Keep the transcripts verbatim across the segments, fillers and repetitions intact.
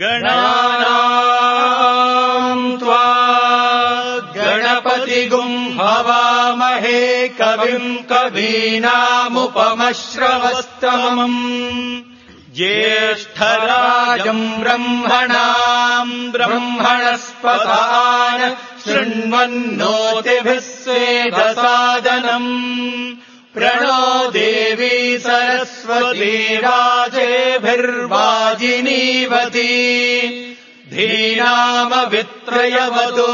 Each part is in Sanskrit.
गणानाम् त्वा गणपतिगुम् हवामहे कविम् कवीनामुपमश्रवस्तमम् ज्येष्ठराजम् ब्रह्मणाम् ब्रह्मणस्पदान शृण्वन्नोतिभिः स्वेदसादनम् प्रणो देवी सरस्वती राजेभिर्वाजिनीवती धीनामवित्रयवतो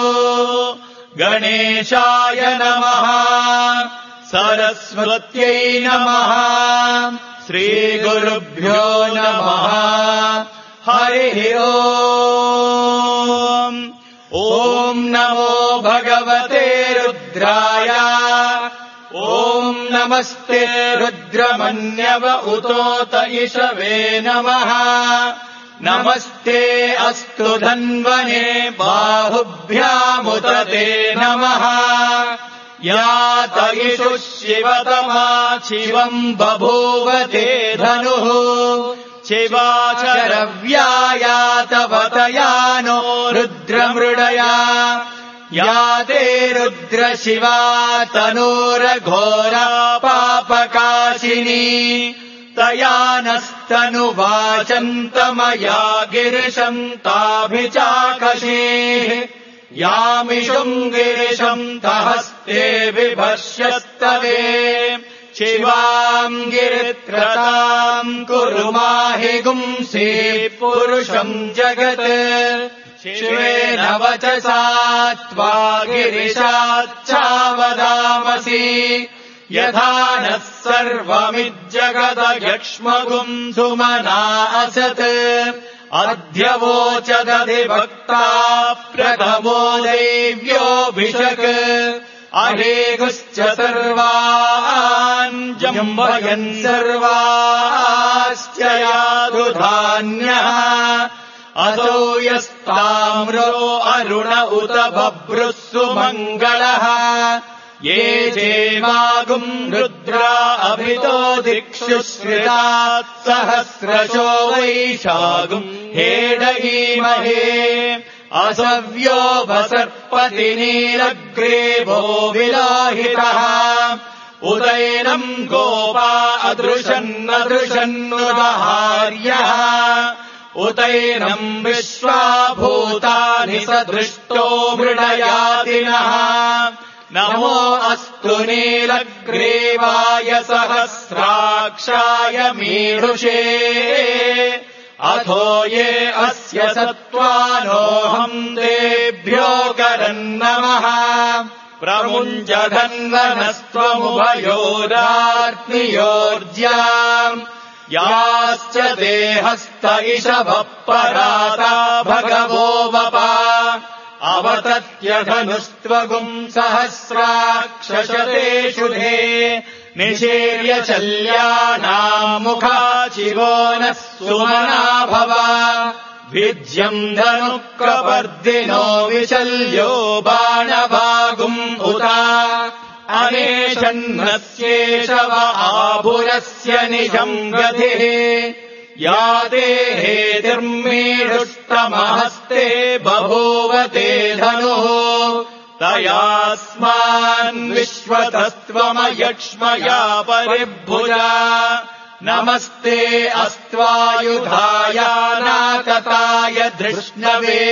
गणेशाय नमः सरस्वत्यै नमः श्रीगुरुभ्यो नमः हरिः ओम् ॐ नमो भगवते रुद्राय ॐ नमस्ते रुद्रमन्यव उतोत इषवे नमः नमस्ते अस्तु धन्वने बाहुभ्यामुत ते नमः यात इषुः शिवतमा शिवम् बभूव ते धनुः शिवाचरव्यायातवतयानो रुद्रमृडया याते रुद्रशिवा तनूरघोरा पापकाशिनी तया नस्तनुवाचन्तमया गिरिशम् ताभिचाकशीः यामिषुम् गिरिशम् तहस्ते बिभर्ष्यस्तवे शिवाम् गिरित्रताम् कुरु माहि गुंसि पुरुषम् जगत् शिवेन वचसा त्वा गिरिशाच्चावदामसि यथा नः सर्वमिज्जगदयक्ष्मगुम् सुमना असत् अध्यवोचदधिभक्ता प्रथमो दैव्योऽभिषक् अहेगुश्च सर्वान् जम्भयन् सर्वाश्च यादुधान्यः असौ यस्ताम्रो अरुण उत बभ्रुः सुमङ्गलः ये चेमागुम् रुद्रा अभितो दिक्षु श्रितात् सहस्रशो वैशागुम् हेडगीमहे असव्यो वसर्पति नीलग्रीवो विलाहितः उदैनम् गोपा अदृशन्नदृशन्नुदहार्यः उतैनम् विश्वाभूतानि सदृष्टो मृडयादिनः नमो अस्तु नीलग्रीवाय सहस्राक्षाय मीढुषे अथो ये अस्य सत्त्वानोऽहम् तेभ्यो करन्नमः प्रमुञ्जधन्वनस्त्वमुभयोरात्मियोर्ज्याम् याश्च देहस्त इषभः पराता भगवो वपा अवतत्यधनुस्त्वगुम् सहस्राक्षशतेषु धे निशीर्य चल्यानाम् मुखाचिवो नः सुमना भव भिज्यम् धनुक्रपर्दिनो विशल्यो बाणभागुम् उता अनेशन्नस्येषव आभुरस्य निजम् गतिः या देहेतिर्मीढुष्टमहस्ते बभूव ते धनुः तयास्मान् विश्वतस्त्वमयक्ष्मया परिभुजा नमस्ते अस्त्वायुधाय नाकताय धृष्णवे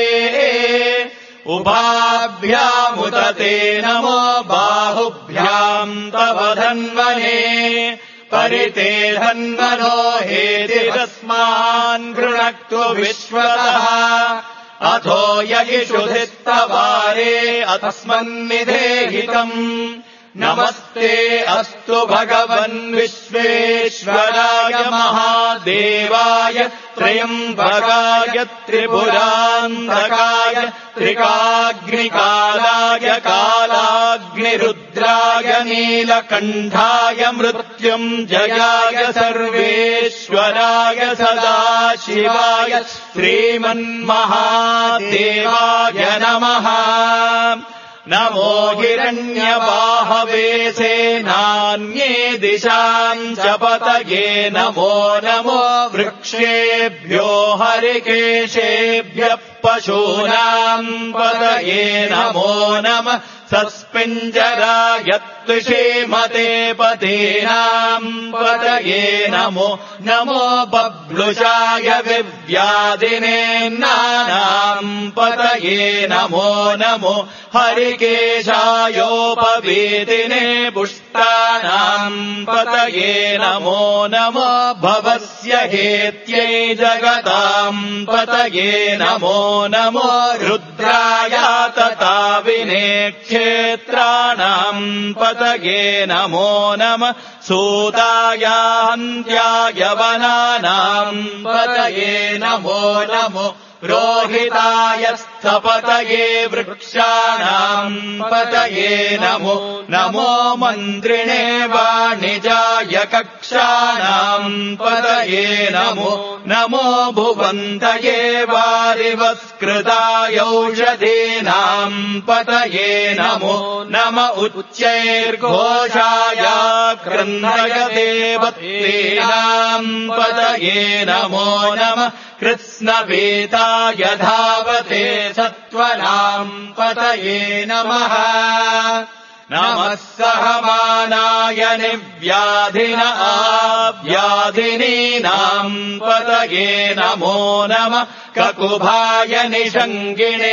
उभाभ्यामुत ते नमो बाहुभ्याम् तव धन्वने परिते धन्वनो हेतिरस्मान् गृणक्तु विश्वतः अथो ययिषुधिस्तवारे अतस्मन्निधेहितम् नमस्ते अस्तु भगवन् विश्वेश्वराय महादेवाय त्र्यम्बकाय त्रिपुरान्तकाय त्रिकाग्निकालाय कालाग्निरुद्राय नीलकण्ठाय मृत्युञ्जयाय सर्वेश्वराय सदाशिवाय श्रीमन्महादेवाय नमः नमो हिरण्यबाहवे सेनान्ये दिशाम् च पतये नमो नमो वृक्षेभ्यो हरिकेशेभ्यः पशूनाम् पतये नमो नमः सस्पिञ्जराय त्विषीमते पतीनाम् पतये नमो नमो बभ्लुषाय विव्याधिनेन्नानाम् पतये नमो नमो हरिकेशायोपवीतिने पुष्टानाम् पतये नमो नमो भवस्य हेत्यै जगताम् पतये नमो नमो रुद्राय तथा विने क्षेत्राणाम् पतये नमो नमः सूताय हन्त्याय वनानाम् पतये नमो नमो रोहिताय स्थपतये वृक्षाणाम् पतये नमो नमो मन्त्रिणे वाणिजाय कक्षाणाम् पतये नमो नमो भुवन्तये वारिवस्कृताय औषधीनाम् पतये नमो नम उच्चैर्घोषाय क्रन्दयदेवतीनाम् पतये नमो नमः कृत्स्नवेताय धावते सत्त्वनाम् पतये नमः नमः सहमानाय निव्याधिन आव्याधिनीनाम् पतये नमो नमः ककुभाय निषङ्गिणे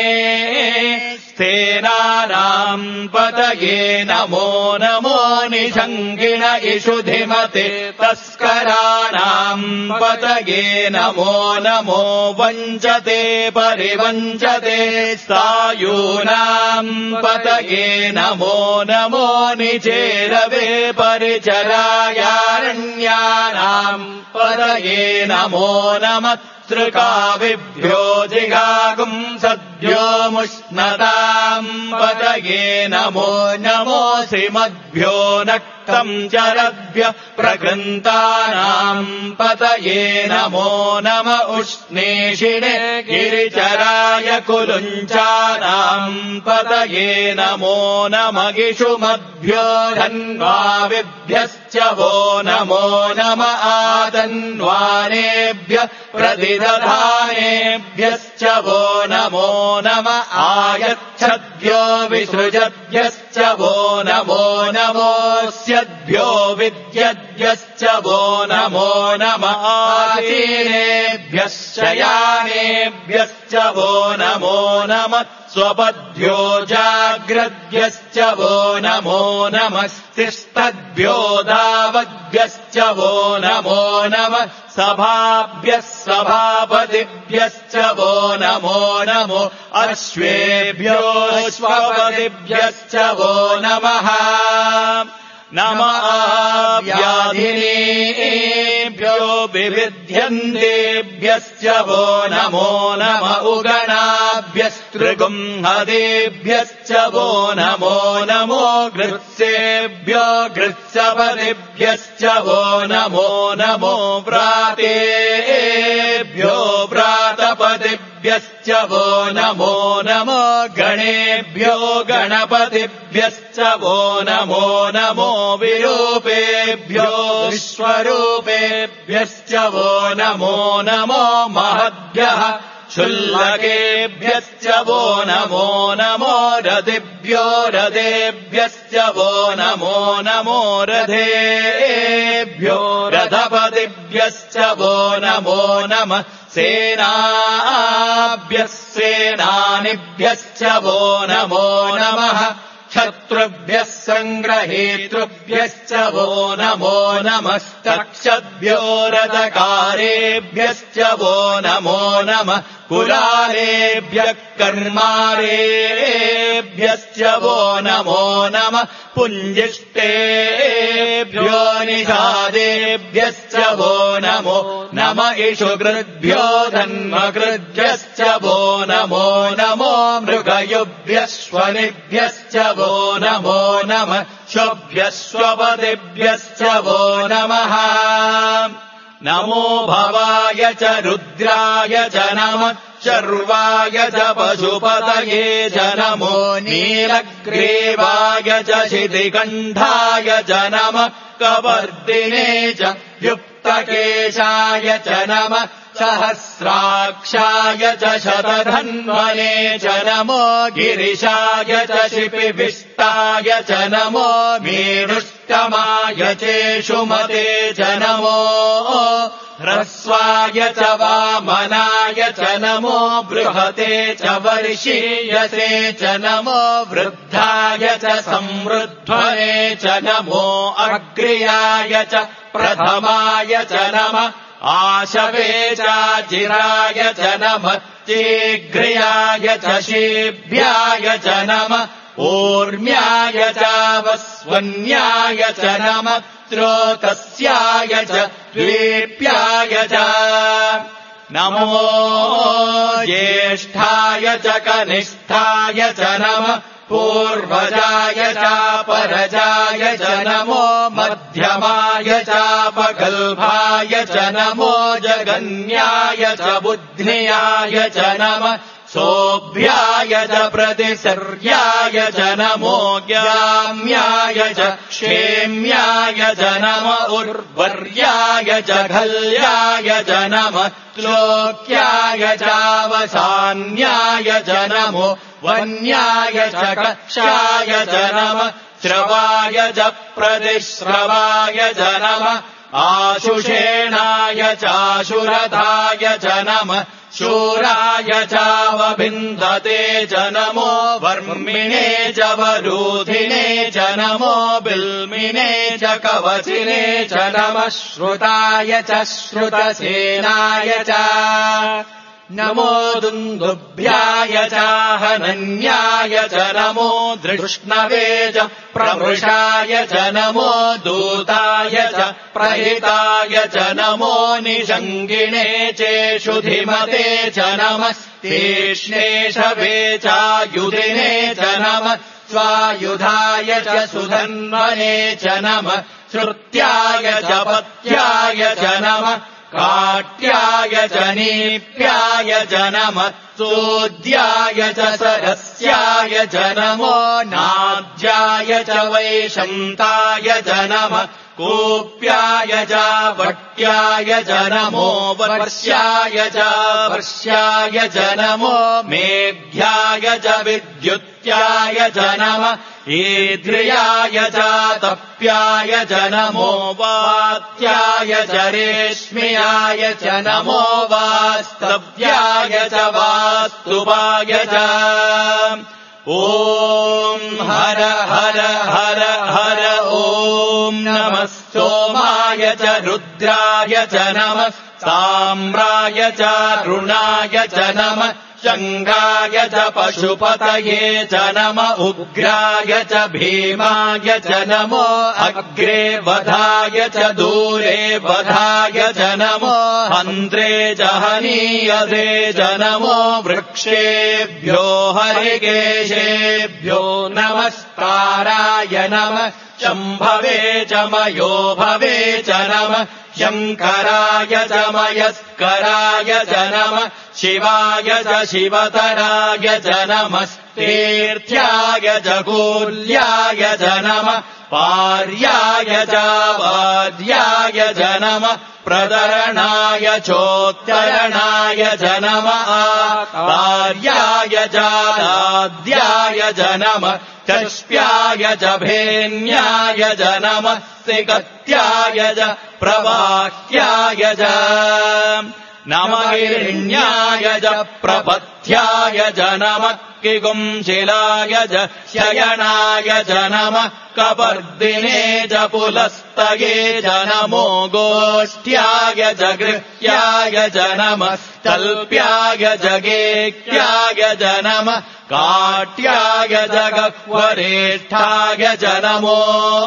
स्तेनानाम् पतये नमो नमो निषङ्गिण इषुधिमते तस्कराणाम् पतये नमो नमो वञ्चते परिवञ्चते सायूनाम् पतये नमो नमो निचेरवे परिचरायारण्यानाम् पतये नमो नमः तृकाविभ्यो जिगागुम् सद्भ्यो मुष्णताम् पतये नमो नमोऽसि मद्भ्यो नक्तम् चरद्भ्यः प्रकृन्तानाम् पतये नमो नम उष्णेषिणे गिरिचराय कुलुञ्चानाम् पतये नमो नम गिषुमद्भ्यो धन्वाविभ्यश्च वो नमो नम आतन्वानेभ्यः प्रतिदधानेभ्यश्च वो नमो नम आयच्छद्भ्यो विसृजद्भ्यश्च वो नमो नमोऽस्यद्भ्यो विद्यद्भ्यश्च वो नमो नम आसीनेभ्यः शयानेभ्यश्च वो नमो नमः स्वपद्भ्यो जाग्रद्भ्यश्च वो नमो नमः तिष्ठद्भ्यो धावद्भ्यश्च वो नमो नमः सभाभ्यः सभापतिभ्यश्च वो नमो नमो अश्वेभ्यो अश्वपतिभ्यश्च वो नमः नम आव्याधिनेभ्यो विविध्यन्तेभ्यश्च वो नमो नम उगणाभ्यस्तृगुंहदेभ्यश्च वो नमो नमो गृत्सेभ्यो गृत्सपतिभ्यश्च वो नमो नमो व्रातेभ्यो व्रातपतिभ्यश्च वो नमो नमो गणेभ्यो गणपतिभ्यश्च वो नमो नमो विरूपेभ्यो विश्वरूपेभ्यश्च वो नमो नमो महद्भ्यः शुल्लकेभ्यश्च वो नमो नमो रथिभ्यो रथेभ्यश्च वो नमो नमो रथेभ्यो रथपतिभ्यश्च वो नमो नमः सेनाभ्यः सेनानिभ्यश्च वो नमो नमः शत्रुभ्यः सङ्ग्रहेतृभ्यश्च वो नमो नमस्तक्षद्भ्यो रथकारेभ्यश्च वो नमो नमः कुलालेभ्यः कर्मारेभ्यश्च वो नमो नमः पुञ्जिष्टेभ्यो निषादेभ्यश्च वो नमो नम इषुकृद्भ्यो धन्वकृद्भ्यश्च वो नमो नमो मृगयुभ्यश्वनिभ्यश्च वो नमो नमः श्वभ्यश्वपतिभ्यश्च वो नमः नमो भवाय च रुद्राय च नमः चर्वाय च पशुपतये च नमो नीलग्रीवाय च शितिकण्ठाय च नमः कवर्दिने च युक्तकेशाय च नमः सहस्राक्षाय च शतधन्वने च नमो गिरिशाय च शिपिविष्टाय च नमो मेरुष्टमाय चेषुमते च नमो ह्रस्वाय च वामनाय च नमो बृहते च वर्षीयसे च नमो वृद्धाय च संवृध्वने च नमो अग्र्याय च प्रथमाय च नमः आशवे चाजिराय च नमः चीघ्र्याय च शीभ्याय च नमः ऊर्म्याय चावस्वन्याय च नमः स्रोतस्याय च द्वीप्याय च नमो ज्येष्ठाय च कनिष्ठाय च नमः पूर्वजाय चापरजाय च नमो मध्यमाय चापगल्भाय च नमो जगन्याय च बुद्ध्याय च नमः सोऽभ्याय च प्रतिसर्याय च नमो ज्ञाम्याय च क्षेम्याय च नम उर्वर्याय च घल्याय च नमः श्लोक्याय चावसान्याय च नमो वन्याय च कक्षाय च नमः श्रवाय च प्रतिश्रवाय च नमः आशुषेणाय चाशुरथाय च नमः शूराय चावभिन्दते च नमो वर्मिणे च वरूधिने च नमो बिल्मिने च कवचिने च नमः श्रुताय च श्रुतसेनाय च नमो दुन्दुभ्याय चाहनन्याय च नमो धृष्णवे च प्रमृषाय च नमो दूताय च प्रहिताय च नमो निषङ्गिणे चेषुधिमते च नमः तीक्ष्णेशवे चायुधिने च नमः स्वायुधाय च सुधन्वने च नमः श्रुत्याय च पत्याय च नमः काट्याय च नीप्याय च नमः सूद्याय च सरस्याय च नमो नाद्याय च वैशन्ताय च नमः कूप्याय च वट्याय च नमो वर्ष्याय च वर्ष्याय च नमो मेघ्याय च विद्युत्याय च नमः ईद्रियाय च तप्याय च नमो वात्याय च रेश्म्याय च नमो वास्तव्याय च वास्तुवाय च ॐ हर हर हर हर ॐ नमः सोमाय च रुद्राय च नमः साम्राय च रुणाय च नमः शङ्गाय च पशुपतये च नम उग्राय च भीमाय च नमो अग्रे वधाय च दूरे वधाय च नमो हन्त्रे च हनीयसे च नमो वृक्षेभ्यो हरिकेशेभ्यो नमस्काराय नमः शम्भवे च मयो भवे च नमः शङ्कराय च मयस्कराय च नमः शिवाय च शिवतराय च नमस्तीर्थ्याय च कूल्याय च नमः पार्याय च वार्याय च नमः प्रदरणाय चोत्तरणाय च नमः आर्याय च दाद्याय च नमः चष्प्याय च भेन्याय च नमः सिकत्याय च प्रवाह्याय च नमः हिरण्याय च प्रपथ्याय च नमः किगुंशिलाय च शयनाय च नमः कपर्दिने च पुलस्तये च नमो गोष्ठ्याय च गृह्याय च नमः तल्प्याय च गेक्याय च नमः काट्याय च गह्वरेष्ठाय च नमो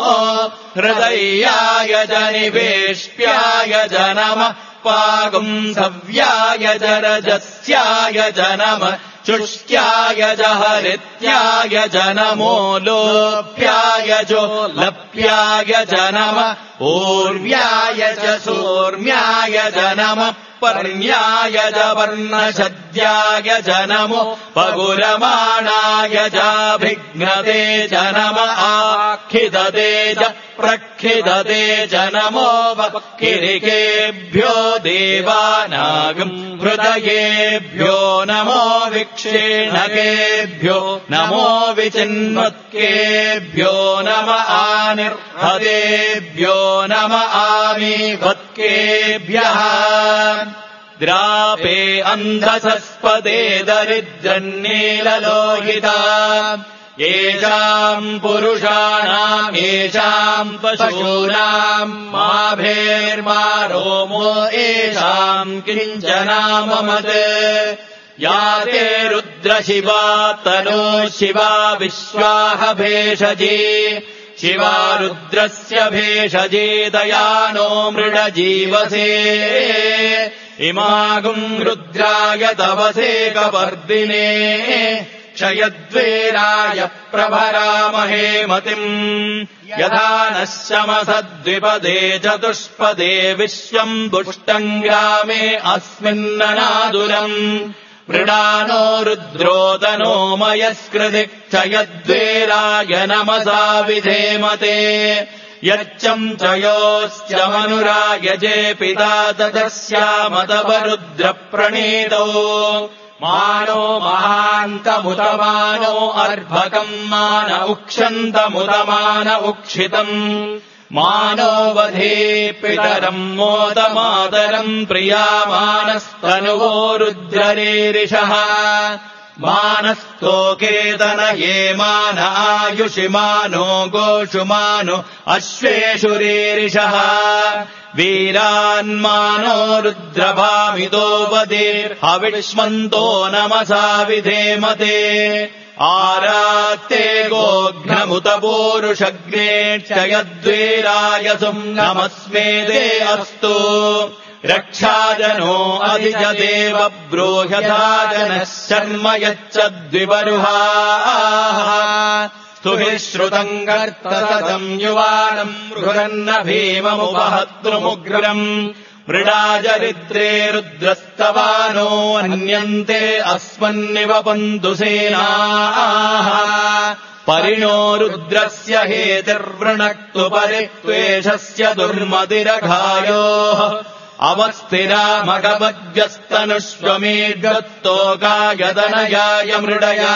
हृदयाय च निवेश्याय च नमः पागुंसव्याय च रजस्याय च नमः चुष्ट्याय च हरित्याय च नमो लोप्याय चो लप्याय च नमः ऊर्व्याय च सूर्म्याय च नमः पर्ण्याय च वर्णशद्याय च नमो पगुरमाणाय चाभिघ्नते च नमः आखिदते च प्रखिदते च नमो वक्किरिकेभ्यो देवानागम् हृदयेभ्यो नमो विक्षेणकेभ्यो नमो विचिन्वत्केभ्यो नम आनिर्हतेभ्यो नम आमीवत्केभ्यः द्रापे अन्धसस्पदे दरिद्रन्नीललोहिता येषाम् पुरुषाणाम् येषाम् पशूनाम् माभेर्मा रोमो येषाम् किञ्चनाममत् या ते रुद्रशिवा तनो शिवा विश्वाह भेषजी शिवा रुद्रस्य भेषजी दयानो मृडजीवसे इमागुम् रुद्राय तवसे कवर्दिने क्षयद्वेराय प्रभरामहे मतिम् यथा नः शमसद्विपदे चतुष्पदे विश्वम् दुष्टम् ग्रामे अस्मिन्ननादुरम् मृडानो रुद्रोदनो मयस्कृति क्षयद्वेराय नमसा विधेमते यच्चम् च योश्च मनुरायजे पिता तदस्यामतवरुद्रप्रणीतौ मानो महान्तमुतमानो अर्भकम् मान उक्षन्तमुतमान उक्षितम् मानो वधे पितरम् मोदमातरम् प्रियामानस्तनुवो रुद्ररेरिषः मानस्तोकेतन ये मान आयुषि मानो गोषु मानो अश्वेषु रेरिषः वीरान्मानो रुद्रभामितो वदेर्हविष्मन्तो नमसा विधेमते आरात्ते गोघ्नमुत पूरुषग्ने क्षयद्वेरायसुम् नमस्मेते अस्तु रक्षाजनो अधिजदेव ब्रूह्यथा जनः शर्म यच्च द्विबरुहाः स्तुभिः श्रुतम् कर्ततम् युवानम् मृगन्न भीममुपहतृमुग्रम् मृडाजरिद्रे रुद्रस्तवानो अन्यन्ते अस्मन्निवपन्तु सेनाः परिणो रुद्रस्य हेतिर्वृणक्तु परित्वेषस्य दुर्मतिरघायोः अवस्थिरामगवद्व्यस्तनुष्वमेर्गत्तोकायतनयाय मृडया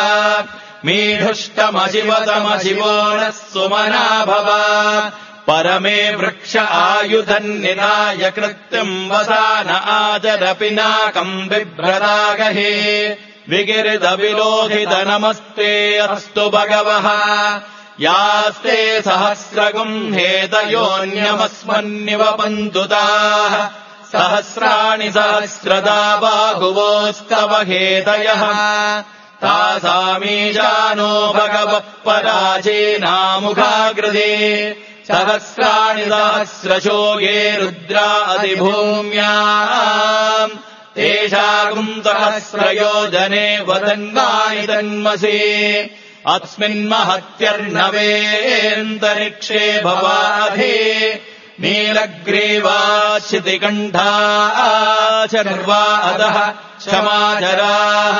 मीढुष्टमशिवतमशिवो नः सुमना भव परमे वृक्ष आयुधन्निधाय कृत्यम् वसान आचर पिनाकम् बिभ्रदागहे विगिरिदविलोहित नमस्ते अस्तु भगवः यास्ते सहस्रगुम् हेतयोऽन्यमस्मन्निवपन्तु ताः सहस्राणि सहस्रदा बाहुवोस्तव हेतयः तासामीशानो भगवः पराचीनामुखाग्रदे सहस्राणि सहस्रशो ये रुद्रा अधिभूम्याम् तेषागुम् सहस्रयोजने वदन्वानि तन्मसि अस्मिन्महत्यर्णवेऽन्तरिक्षे भवाधे नीलग्रीवाश्चितिकण्ठा शर्वा अधः क्षमाचराः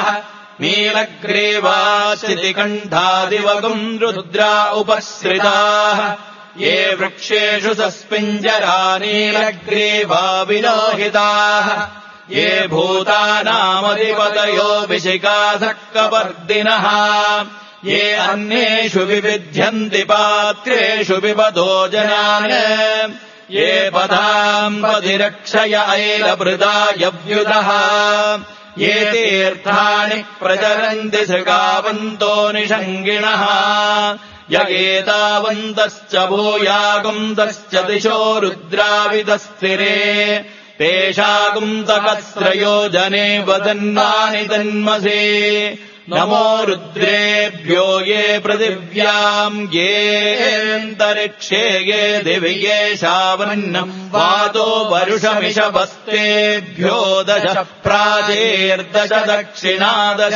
नीलग्रीवाश्चितिकण्ठादिवगुम् रुद्रा उपश्रिताः ये वृक्षेषु सस्पिञ्जरा नीलग्रीवा विलोहिताः ये भूतानामधिपतयो विशिखासः कपर्दिनः ये अन्येषु विविध्यन्ति पात्रेषु विपदो जनान् ये पदाम् पतिरक्षय ऐलभृतायव्युतः ये तीर्थानि प्रचरन्ति सृगावन्तो निषङ्गिणः य एतावन्तश्च भूयागुन्तश्च दिशो रुद्राविदस्थिरे तेषागुम् सहस्रयोजने वदन्वानि तन्मसे नमो रुद्रेभ्यो ये पृथिव्याम् येऽन्तरिक्षे ये दिवि ये शावन्नम् वातो वरुषमिषवस्तेभ्यो दश प्राचेर्दश दक्षिणादश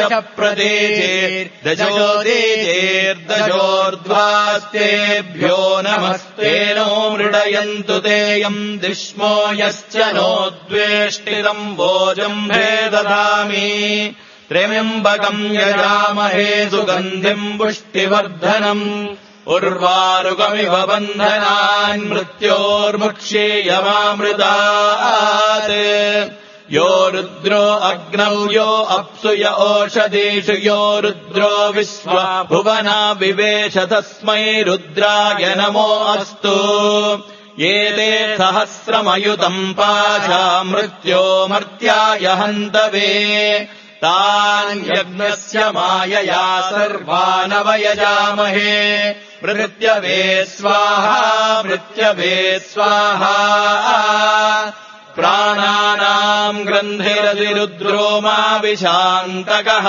प्रदेशेर्दशोदेशेर्दशोर्ध्वास्तेभ्यो नमस्तेनो मृडयन्तु तेयम् दिश्मो यश्च नो द्वेष्टितम् वोजम्भे दधामि त्र्यम्बकम् यजामहे सुगन्धिम् पुष्टिवर्धनम् उर्वारुकमिव बन्धनान् मृत्योर्मुक्षीयमामृतात् यो रुद्रो अग्नौ यो अप्सु य ओषधीषु यो रुद्रो विश्वा भुवना विवेश तस्मै रुद्राय नमो अस्तु एते सहस्रमयुतम् पाशा मृत्यो मर्त्याय हन्तवे तान् यज्ञस्य मायया सर्वानवयजामहे मृत्यवे स्वाहा मृत्यवे स्वाहा प्राणानाम् ग्रन्थिरतिरुद्रो मा विशान्तकः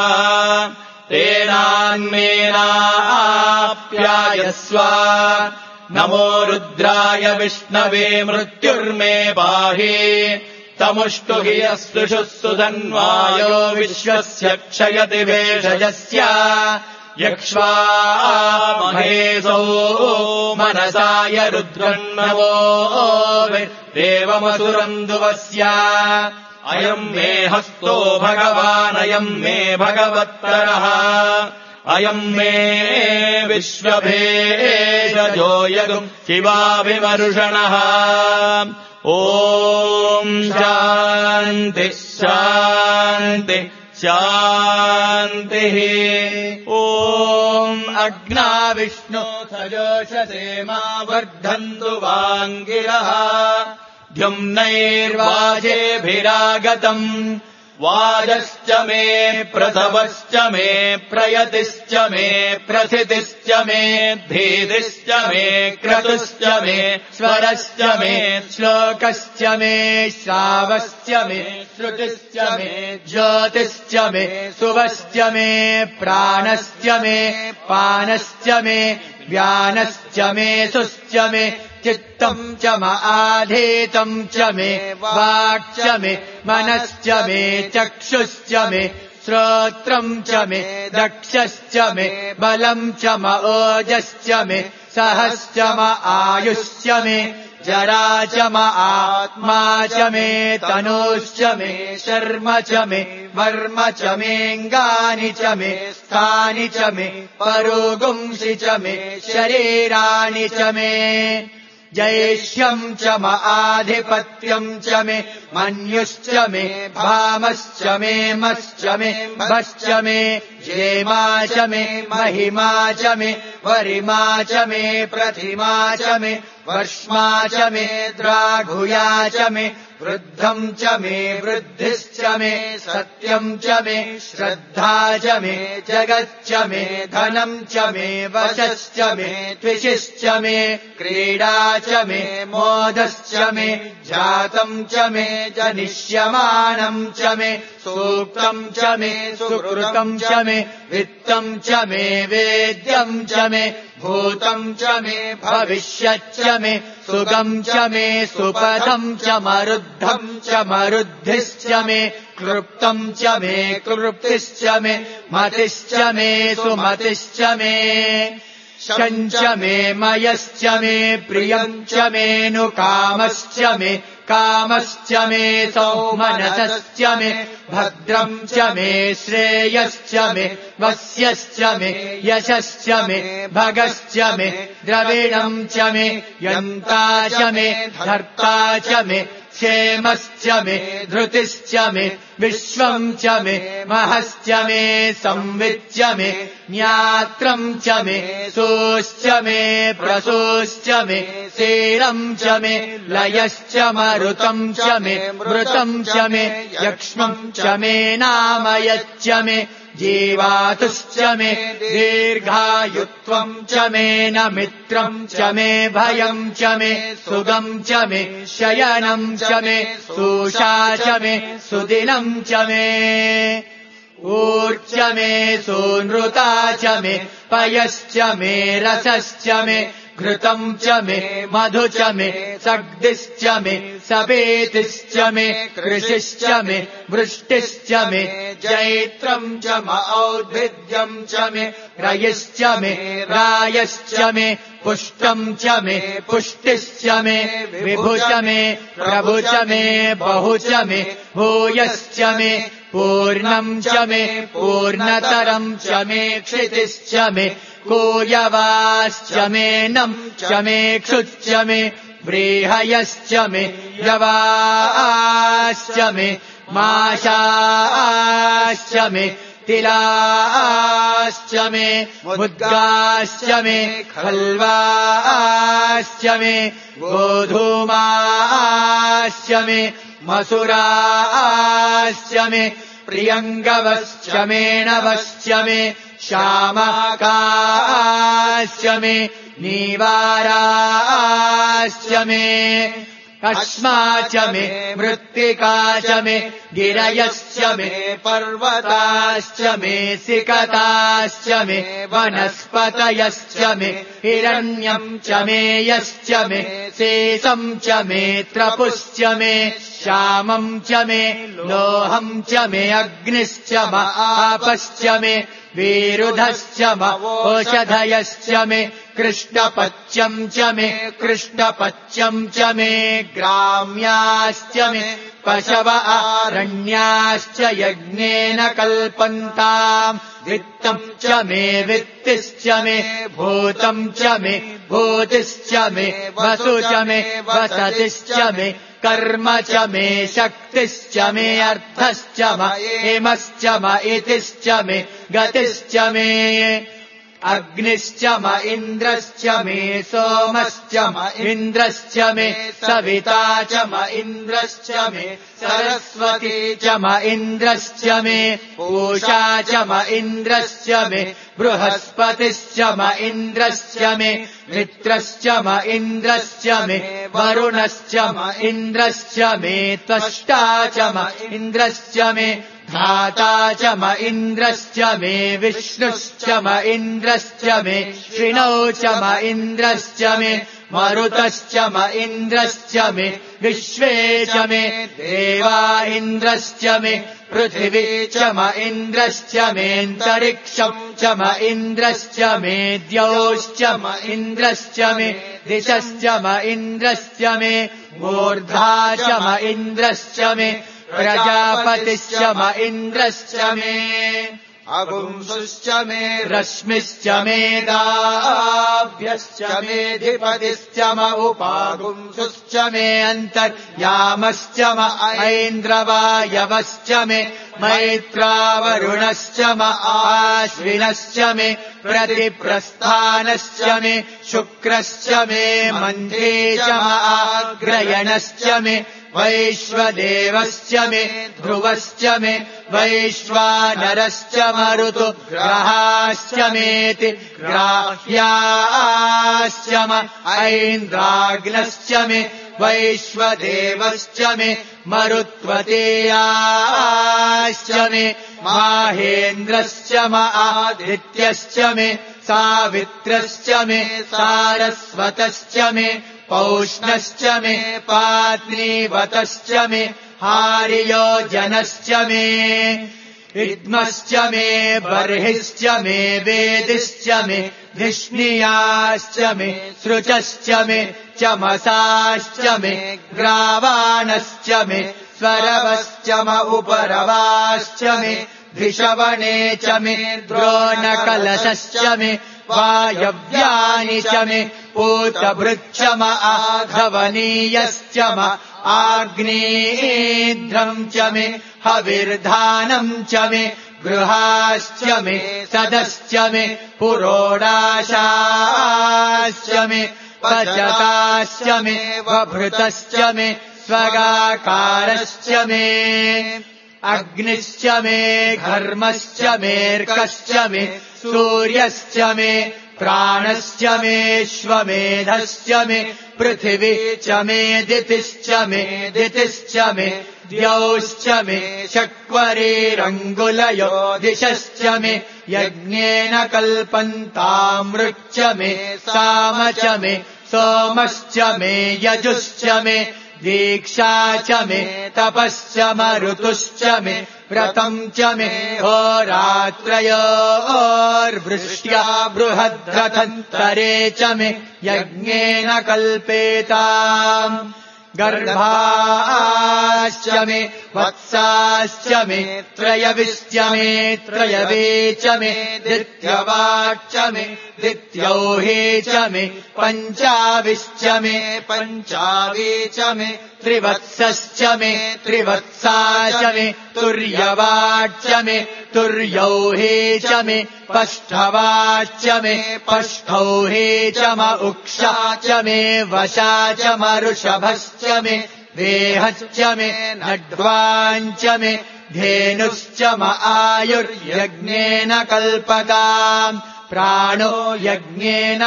तेनान्मेनाप्यायस्व नमो रुद्राय विष्णवे मृत्युर्मे पाहि तमुष्टु हि यस्तुषुः सुधन्वायो विश्वस्य क्षयति वेषजस्य यक्ष्वा महेशो मनसाय रुद्रन्नवो देवमसुरन्दुवस्य अयम् मे हस्तो भगवानयम् मे भगवत्तरः अयम् मे विश्वभेषजो यगुम् शिवाभिमर्षणः ॐ शान्ति शान्ति शान्तिः ॐ अग्ना विष्णो सजोषसे मा वर्धन्तु वाङ्गिरः द्युम्नैर्वाजेभिरागतम् वाजश्च मे प्रसवश्च मे प्रयतिश्च मे प्रथितिश्च मे धीतिश्च मे क्रतुश्च मे स्वरश्च मे श्लोकश्च मे श्रावश्च मे श्रुतिश्च मे ज्योतिश्च मे सुवश्च मे प्राणश्च मे पानश्च मे व्यानश्च मे सुश्च मे चित्तम् च म आधीतम् च मे वाक् च मे मनश्च मे चक्षुश्च मे श्रोत्रम् च मे दक्षश्च मे बलम् च म ओजश्च मे सहश्च म आयुश्च मे जरा च म आत्मा च मे तनूश्च मे शर्म च मे वर्म च मेऽङ्गानि च मे स्थानि च मे परोगुंसि च मे शरीराणि च मे जैष्यम् च म आधिपत्यम् च मे मन्युश्च मे भामश्च मे मश्च मे भश्च मे जेमा च मे महिमा च मे वरिमा च मे प्रतिमा च मे वर्ष्मा च मे द्राघुया च मे वृद्धम् च मे वृद्धिश्च मे सत्यम् च मे श्रद्धा च मे जगच्च मे धनम् च मे वशश्च मे त्विषिश्च मे क्रीडा च मे मोदश्च मे जातम् च मे जनिष्यमानम् च मे सूक्तम् च मे सुकृतम् च मे वित्तम् च मे वेद्यम् च मे भूतम् च मे भविष्यच्च मे सुगम् च मे सुपथम् च मरुद्धम् च मरुद्धिश्च मे क्लृप्तम् च मे क्लृप्तिश्च मे मतिश्च मे सुमतिश्च मे शम् च मे मयश्च मे प्रियम् च मेऽनुकामश्च मे कामश्च मे सौमनसश्च मे भद्रम् च मे श्रेयश्च मे वस्यश्च मे यशश्च मे भगश्च मे द्रविणम् च मे यन्ता च मे धर्ता च मे क्षेमश्च मे धृतिश्च मे विश्वम् च मे महश्च मे संविच्च मे ज्ञात्रम् च मे सोश्च मे प्रसोश्च मे शीलम् च मे लयश्च मरुतम् च मे मृतम् च मे यक्ष्मम् च मे नामयच्च मे जीवातुश्च मे दीर्घायुत्वम् च मे न मित्रम् च मे भयम् च मे सुगम् च मे शयनम् च मे सुषा च मे सुदिनम् च मे ऊर्च मे सूनृता च मे पयश्च मे रसश्च मे घृतम् च मे मधु च मे सग्दिश्च मे सपेतिश्च मे कृषिश्च मे वृष्टिश्च मे जैत्रम् च म औद्भिद्यम् च मे रयिश्च मे रायश्च मे पुष्टम् च मे पुष्टिश्च मे विभु च मे प्रभु च मे बहु च मे भूयश्च मे पूर्णम् च मे पूर्णतरम् च मे क्षितिश्च मे कूयवाश्च मे नम् च मे क्षुच्च मे व्रीहयश्च मे यवाश्च मे माशाश्च मे तिलाश्च मे मुद्गाश्च मे खल्वाश्च मे गोधूमाश्च मे मसुराश्च मे प्रियङ्गवश्च मे नवश्च मे श्यामकाश्च मे नीवाराश्च मे अश्मा च मे मृत्तिका च मे गिरयश्च मे पर्वताश्च मे सिकताश्च मे वनस्पतयश्च मे हिरण्यम् च मे यश्च मे शेषम् च मे त्रपुश्च मे श्यामम् च मे लोहम् च मे अग्निश्च म आपश्च मे विरुधश्च म ओषधयश्च मे कृष्णपच्यम् च मे कृष्णपच्यम् च मे ग्राम्याश्च मे पशव आरण्याश्च यज्ञेन कल्पन्ताम् वित्तम् च मे वित्तिश्च मे भूतम् च मे भूतिश्च मे वसु च मे वसतिश्च मे कर्म च मे शक्तिश्च मे अर्थश्च म हेमश्च म इतिश्च मे गतिश्च मे अग्निश्च म इन्द्रश्च मे सोमश्च म इन्द्रश्च मे सविता च म इन्द्रश्च मे सरस्वती च म इन्द्रश्च मे पूषा च म इन्द्रश्च मे बृहस्पतिश्च म इन्द्रश्च मे मित्रश्च म इन्द्रश्च मे वरुणश्च म इन्द्रश्च मे त्वष्टा च म इन्द्रश्च मे धाता च म इन्द्रश्च मे विष्णुश्च म इन्द्रश्च मे श्रिणौ च म इन्द्रश्च मे मरुतश्च म इन्द्रश्च मे विश्वे च मे देवा इन्द्रश्च मे पृथिवी च म इन्द्रश्च मेऽन्तरिक्षम् च म इन्द्रश्च मे द्यौश्च म इन्द्रश्च मे दिशश्च म इन्द्रश्च मे मूर्धा च म इन्द्रश्च मे प्रजापतिश्च म इन्द्रश्च मे अगुंसुश्च मे रश्मिश्च मेधाभ्यश्च मेधिपतिश्च म उपागुंसुश्च मे अन्तर्यामश्च म ऐन्द्रवायवश्च मे मैत्रावरुणश्च म आश्विनश्च मे प्रतिप्रस्थानश्च मे शुक्रश्च मे मन्त्रे च म आग्रयणश्च मे वैश्वदेवश्च मे ध्रुवश्च मे वैश्वानरश्च मरुतु ग्रहाश्च मेति ग्राह्याश्च म ऐन्द्राग्नश्च मे वैश्वदेवश्च मे मरुत्वतेयाश्च मे माहेन्द्रश्च म आदित्यश्च मे सावित्रश्च मे सारस्वतश्च मे पौष्णश्च मे पात्नीवतश्च मे हारियोजनश्च मे इद्मश्च मे बर्हिश्च मे वेदिश्च मे धिष्णियाश्च मे सृचश्च मे चमसाश्च मे ग्रावाणश्च मे स्वरवश्च म उपरवाश्च मे धिषवणे च मे द्रोणकलशश्च मे वायव्यानि च मे पूतभृच्च म आघवनीयश्च म आग्नेयेध्रम् च मे हविर्धानम् च मे गृहाश्च मे सदश्च मे पुरोडाशाश्च मे पचताश्च मे वभृतश्च मे स्वगाकारश्च मे अग्निश्च मे घर्मश्च मेऽर्कश्च मे सूर्यश्च मे प्राणश्च मेऽश्वमेधश्च मे पृथिवी च मे दितिश्च मे दितिश्च मे द्यौश्च मे चक्वरेरङ्गुलयो दिशश्च मे यज्ञेन कल्पन्तामृच्च मे साम च मे सोमश्च मे यजुश्च मे दीक्षा च मे तपश्च मरुतुश्च मे व्रतम् च मे होरात्रयोर्वृष्ट्या बृहद्रथन्तरे च मे यज्ञेन कल्पेताम् गर्भाश्च मे वत्साश्च मे त्रयविश्च मे त्रयवे च मे दित्यवाच्च मे दित्यौहे च मे पञ्चाविश्च मे पञ्चावी च मे त्रिवत्सश्च मे त्रिवत्सा च मे तुर्यवाच्च मे तुर्यौहे च मे पष्ठवाच्च मे पष्ठौहे च म उक्षा च मे वशा च मरुषभश्च मे वेहश्च मे नड्वाञ्च मे धेनुश्च म आयुर्यज्ञेन कल्पताम् प्राणो यज्ञेन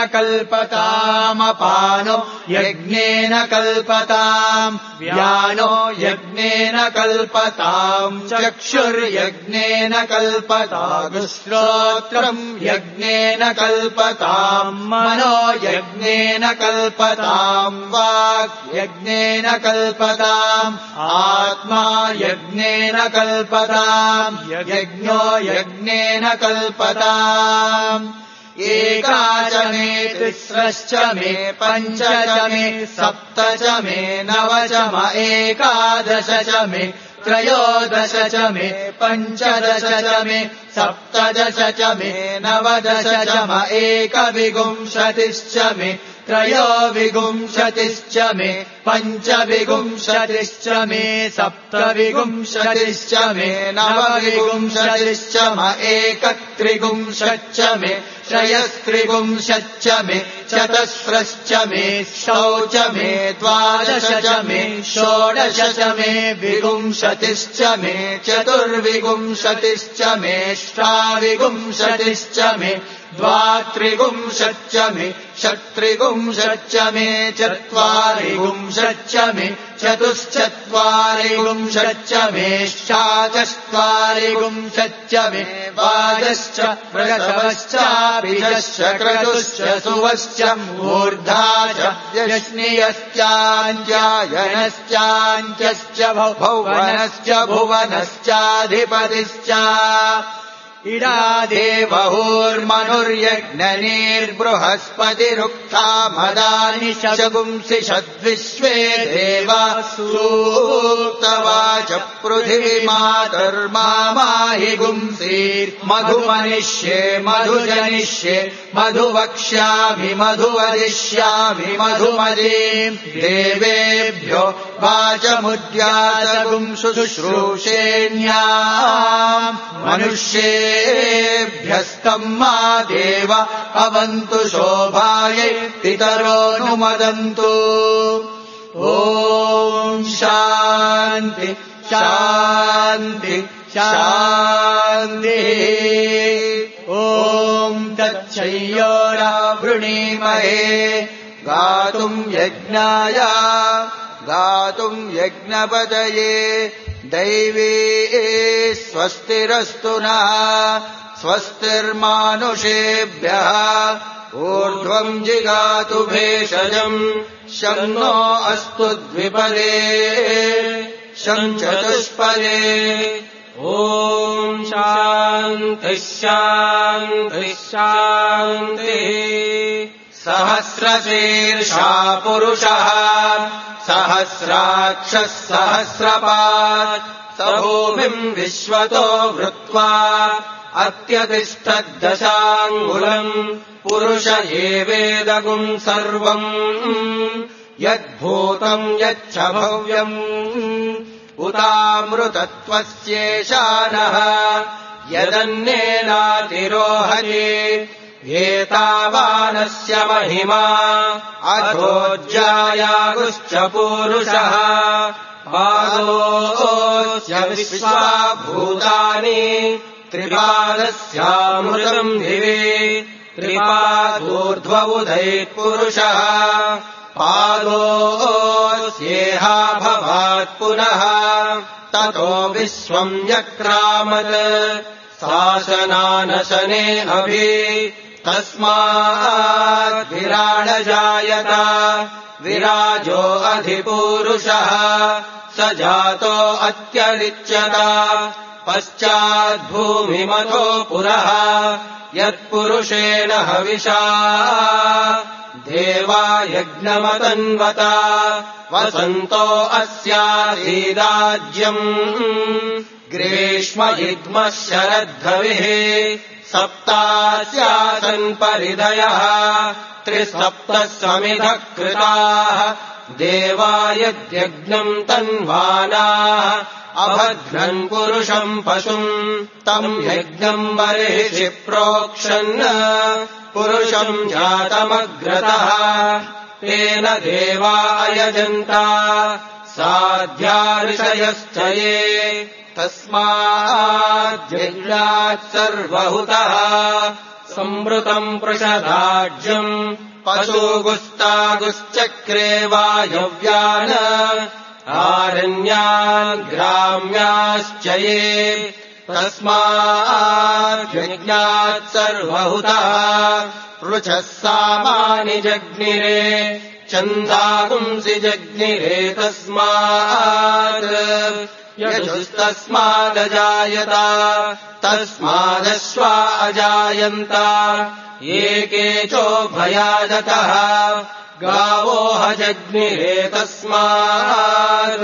कल्पतामपानो यज्ञेन कल्पताम् व्यानो यज्ञेन कल्पताम् चक्षुर्यज्ञेन कल्पताम् श्रोत्रम् यज्ञेन कल्पताम् मनो यज्ञेन कल्पताम् वाक् यज्ञेन कल्पताम् आत्मा यज्ञेन कल्पताम् यज्ञो यज्ञेन कल्पताम् एका च मे तिस्रश्च मे पञ्च च मे सप्त च मे नव च म एकादश च मे त्रयोदश च मे पञ्चदश च मे सप्तदश च मे नवदश च म एकविंशतिश्च मे त्रयोविंशतिश्च मे पञ्चविंशतिश्च मे सप्तविंशतिश्च मे नवविंशतिश्च म एकत्रिंशच्च मे त्रयस्त्रिंशच्च मे चतस्रश्च मे षोडश मे द्वादश च मे षोडश च मे विंशतिश्च मे चतुर्विंशतिश्च मे षट्विंशतिश्च मे द्वात्रिंशच्च मे षट्त्रिंशच्च मे चत्वारिंशच्च मे चतुश्चत्वारिंशच्च मे षाचत्वारिंशच्च मे वाजश्च वृषभश्चाभिजश्च क्रतुश्च सुवश्च मूर्धा च यज्ञियश्चाञ्जायनश्चाञ्जश्च भुवनश्च भुवनश्चाधिपतिश्च इडादेवहोर्मनुर्यज्ञनीर्बृहस्पतिरुक्था मदानि शगुंसि षद्विश्वे देवा सूक्तवाच पृथिवीमातर्माहि गुंसीर्मधुमनिष्ये मधुजनिष्ये मधुवक्ष्यामि मधुवदिष्यामि मधुमदीम् देवेभ्यो वाचमुद्यातगुंसु शुश्रूषेण्याम् मनुष्येभ्यस्तम् मा देव अवन्तु शोभायै पितरोऽनुमदन्तु ॐ शान्ति शान्ति शान्तिः ॐ तच्छय्योरावृणीमहे गातुम् यज्ञाय गातुम् यज्ञपतये दैवी स्वस्तिरस्तु नः स्वस्तिर्मानुषेभ्यः ऊर्ध्वम् जिगातु भेषजम् शं नो अस्तु द्विपदे शं चतुष्पदे ॐ शान्तिः शान्तिः शान्तिः सहस्रशीर्षा पुरुषः सहस्राक्षः सहस्रपात् स भूमिम् विश्वतो वृत्वा अत्यतिष्ठद्दशाङ्गुलम् पुरुष एवेदगुम् सर्वम् यद्भूतम् यच्च भव्यम् उतामृतत्वस्येषानः यदन्नेनातिरोहति एतावानस्य महिमा अधोज्जायागुश्च पूरुषः पादोऽस्य विश्वा भूतानि त्रिपादस्यामृतम् दिवे त्रिपादूर्ध्वबुधैः पुरुषः पादोऽस्येहा भवात् पुनः ततो विश्वम् व्यक्रामत् शासनानशनेऽभि तस्मात् विराडजायत विराजो अधिपूरुषः स जातो अत्यरिच्यत पश्चाद्भूमिमथो पुरः यत्पुरुषेण हविषा देवा यज्ञमतन्वत वसन्तो अस्यासीदाज्यम् ग्रीष्मयुग्मः शरद्धविः सप्तास्यासन् परिधयः त्रिसप्तः समिधः कृताः देवा यद्यज्ञम् तन्वानाः अभद्रन् पुरुषम् पशुम् तम् यज्ञम् बर्हिषि प्रोक्षन् पुरुषम् जातमग्रतः तेन देवा यजन्ता साध्या ऋषयश्च ये तस्माज्जज्ञात् सर्वहुतः संवृतम् पृषदाज्यम् पशुगुस्तागुश्चक्रे वायव्यान् आरण्यान् ग्राम्याश्च ये तस्माज्जज्ञात् सर्वहुतः पृच्छः सामानि जज्ञिरे छन्दागुंसि जज्ञिरे तस्मात् यजुस्तस्मादजायत तस्मादश्वा अजायन्त ये केचोभयादतः गावोह जज्ञिरे तस्मात्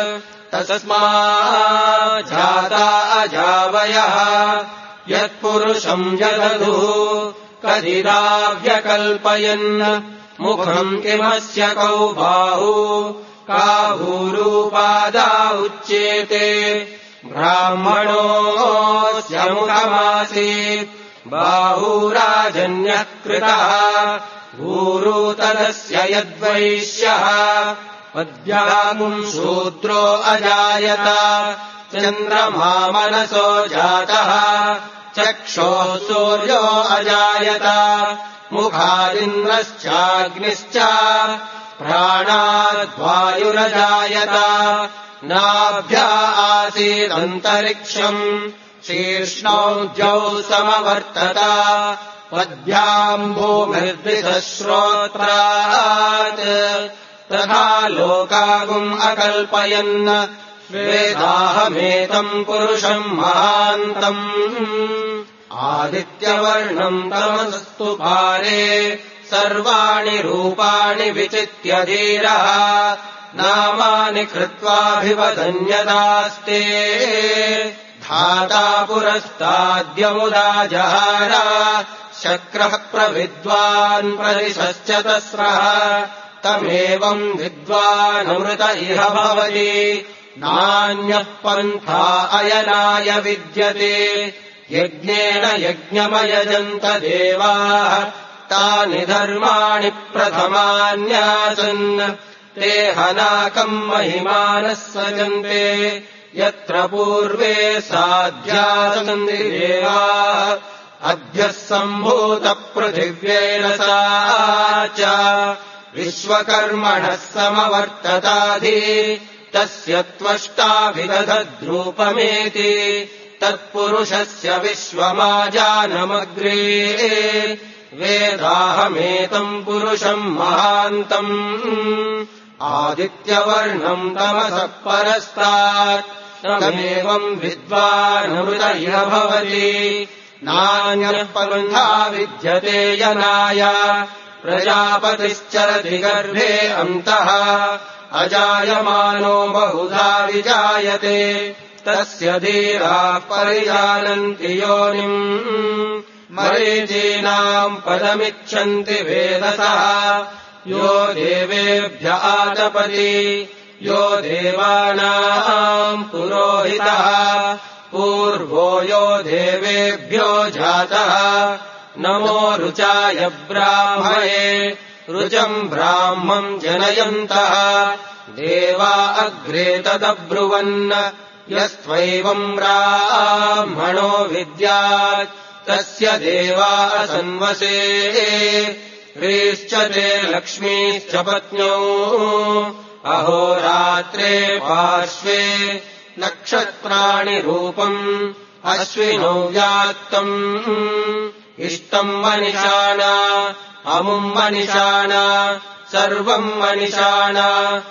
तस्माज्जाता अजावयः यत्पुरुषम् जदधुः कदिदाव्यकल्पयन् मुखम् किमस्य कौ बाहु का भूरूपादा उच्येते ब्राह्मणोऽस्य मुखमासीत् बाहुराजन्यः कृतः भूरू तदस्य यद्वैश्यः पद्यागुम् शूद्रो अजायत चन्द्रमा मनसो जातः चक्षोः सूर्यो अजायत मुखादिन्द्रश्चाग्निश्च प्राणाद्वायुरजायत नाभ्या आसीदन्तरिक्षम् शीर्ष्णौ द्यौ समवर्तत पद्भ्याम् भूमिर्द्विषः श्रोत्रात् तथा लोकागुम् अकल्पयन् वेदाहमेतम् पुरुषम् महान्तम् आदित्यवर्णम् तमसस्तु पारे सर्वाणि रूपाणि विचित्य धीरः नामानि कृत्वाभिवदन्यदास्ते धाता पुरस्ताद्यमुदा जहार शक्रः प्रविद्वान् प्रदिशश्च तस्रः तमेवम् विद्वानमृत इह भवति नान्यः पन्था अयनाय विद्यते यज्ञेन यज्ञमयजन्त देवाः तानि धर्माणि प्रथमान्यासन् ते हनाकम् महिमानः सजन्ते यत्र पूर्वे साध्यासन्ति देवाः अद्यः सम्भूतपृथिव्येन सा च विश्वकर्मणः समवर्तताधि तस्य त्वष्टाभिदधद्रूपमेति तत्पुरुषस्य विश्वमाजानमग्रे वेदाहमेतम् पुरुषम् महान्तम् आदित्यवर्णम् तमसः परस्तात् तमेवम् विद्वानमृत इह भवति नान्यः पन्था विद्यते यनाय प्रजापतिश्चरति गर्भे अन्तः अजायमानो बहुधा विजायते तस्य धीराः परिजानन्ति योनिम् मरीचीनाम् पदमिच्छन्ति वेदसः यो देवेभ्य आतपति यो देवानाम् पुरोहितः पूर्वो यो देवेभ्यो जातः नमो रुचाय ब्राह्मणे रुचम् ब्राह्मम् जनयन्तः देवा अग्रे तदब्रुवन् यस्त्वैवम् ब्राह्मणो विद्यात् तस्य देवा असन्वसे ह्रीश्च ते लक्ष्मीश्च पत्न्यौ अहोरात्रे पार्श्वे नक्षत्राणि रूपम् अश्विनौ व्यात्तम् इष्टम् मनिषाणा अमुम् मनिषाणा सर्वम् मनिषाणा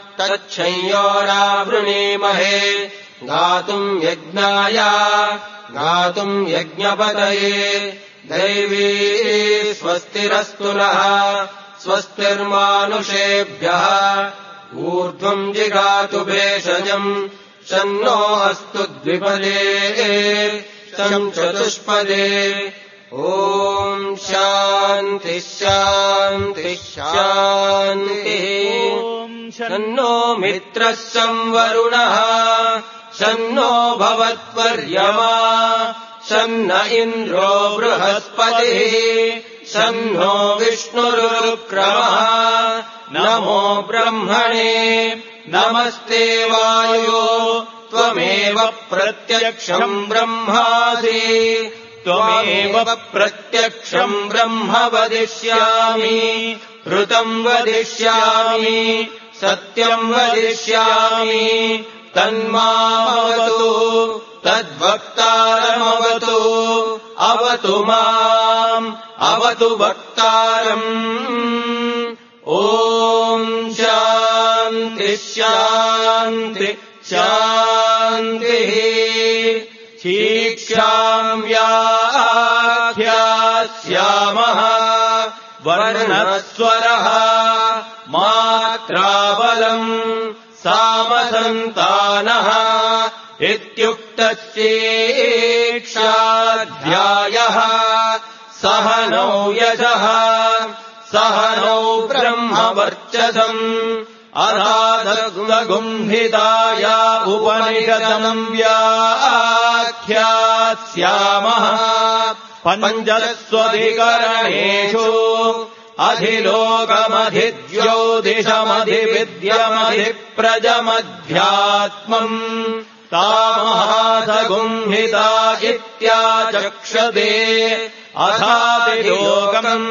तच्छंयोरावृणीमहे गातुम् यज्ञाय गातुम् यज्ञपतये दैवी स्वस्तिरस्तु नः स्वस्तिर्मानुषेभ्यः ऊर्ध्वम् जिगातु भेषजम् शन्नो अस्तु द्विपदे शम् चतुष्पदे ॐ शान्तिः शान्तिः शान्तिः शन्नो मित्रः संवरुणः शन्नो भवत्वर्यमा शन्न इन्द्रो बृहस्पतिः शन्नो विष्णुरुक्रमः नमो ब्रह्मणे नमस्ते वायो त्वमेव प्रत्यक्षम् ब्रह्मासि त्वमेव प्रत्यक्षम् ब्रह्म वदिष्यामि ऋतम् वदिष्यामि सत्यम् वदिष्यामि तन्मामवतु तद्वक्तारमवतु अवतु माम् अवतु वक्तारम् ॐ शान्तिः शान्तिः शान्तिः शीक्षाम् व्याख्यास्यामः वर्णस्वरः मात्राबलम् सामसन्तानः इत्युक्तस्येक्षाध्यायः सहनौ यशः सहनौ ब्रह्मवर्चसम् अराधगुम्भिताय उपनिषदम् व्याख्यास्यामः पञ्चस्वधिकरणेषु अधिलोकमधिज्योतिषमधिविद्यमधिप्रजमध्यात्मम् तामहासगुम्हिता इत्याचक्षते अथातिलोकम्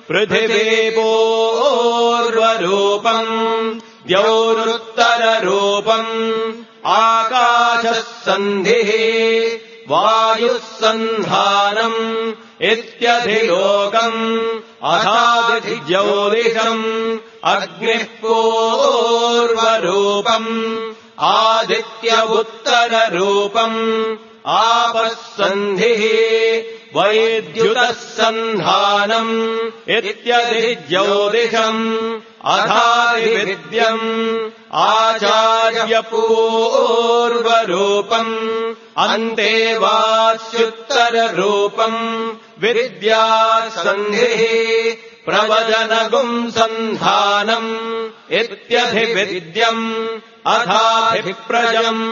पृथिवीपूर्वरूपम् द्यौरुत्तररूपम् आकाशः सन्धिः वायुः सन्धानम् इत्यधिलोकम् अथातिज्योतिषम् अग्निः पूर्वरूपम् आदित्य उत्तररूपम् आपः सन्धिः वैद्युतः सन्धानम् इत्यधिज्योतिषम् अथातिविद्यम् आचार्यपूर्वरूपम् अन्ते वास्युत्तररूपम् विद्या सन्धिः प्रवचनगुम् सन्धानम् इत्यधिविद्यम् अथाभिप्रजम्